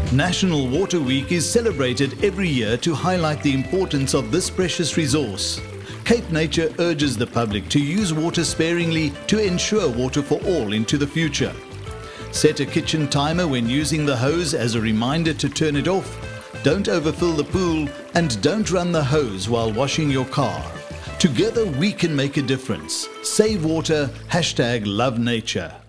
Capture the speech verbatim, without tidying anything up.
National Water Week is celebrated every year to highlight the importance of this precious resource. Cape Nature urges the public to use water sparingly to ensure water for all into the future. Set a kitchen timer when using the hose as a reminder to turn it off. Don't overfill the pool and don't run the hose while washing your car. Together we can make a difference. Save water, hashtag love nature.